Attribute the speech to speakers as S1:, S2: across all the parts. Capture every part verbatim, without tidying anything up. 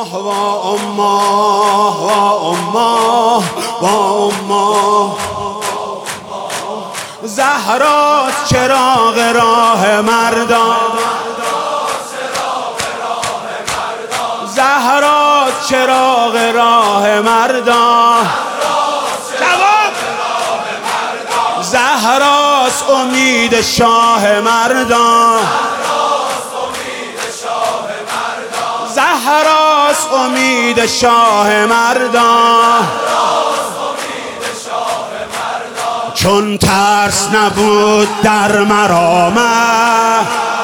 S1: وا اما وا اما وا اما زهرات چراغ راه مردان، زهرات چراغ راه مردان، زهراست امید شاه مردان، زهراست امید شاه مردان. چون ترس نبود در مرامه،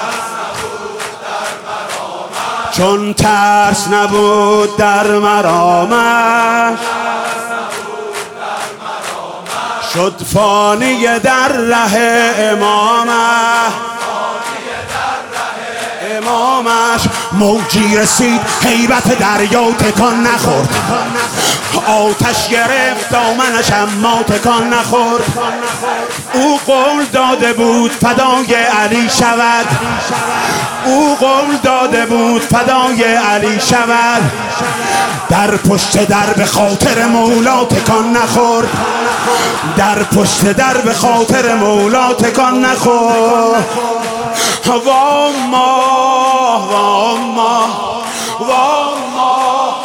S1: چون ترس نبود در مرامه، شد فانی در ره امامه، امامش موجی رسید هیبت دریا تکان نخورد، آتش گرفت دامنش اما تکان نخورد. او قول داده بود فدای علی شود، او قول داده بود فدای علی شود. در پشت در به خاطر مولا تکان نخورد، در پشت در به خاطر مولا تکان نخورد. وا ما وا ما وا ما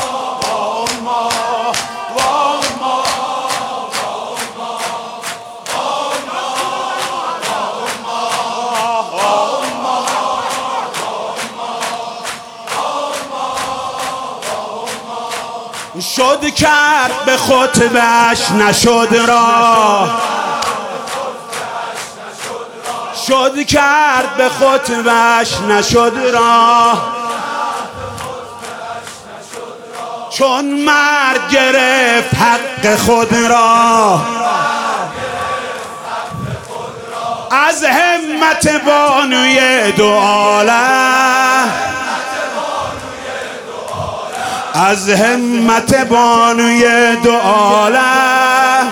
S1: شد کرد به خطبش نشد راه، شد کرد به خطبش نشد راه. چون مرگ گرفت حق خود را، از همت بانوی دو عالم، از همت بانوی دو عالم.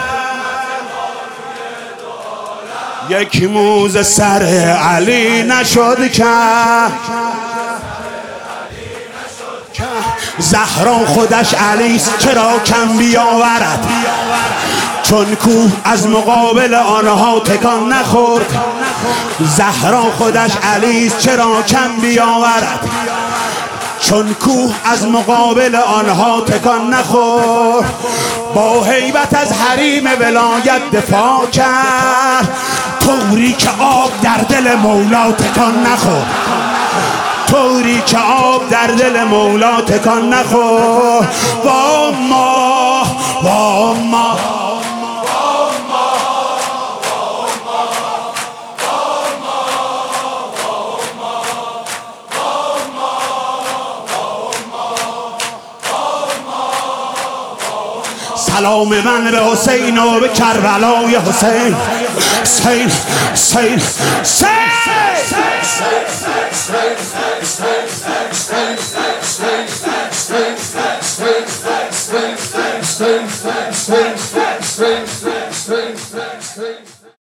S1: یک موز سر علی نشد که زهرا خودش علیست چرا کم بیاورد، چون کوه از مقابل آنها تکان نخورد. زهرا خودش علیست چرا کم بیاورد، چون کوه از مقابل آنها تکان نخورد. با هیبت از حریم ولایت دفاع کرد، طوری که آب در دل مولا تکان نخورد، طوری که آب در دل مولا تکان نخورد. وا ما وا ما سلام من به حسین و به کربلای حسین. حسین حسین حسین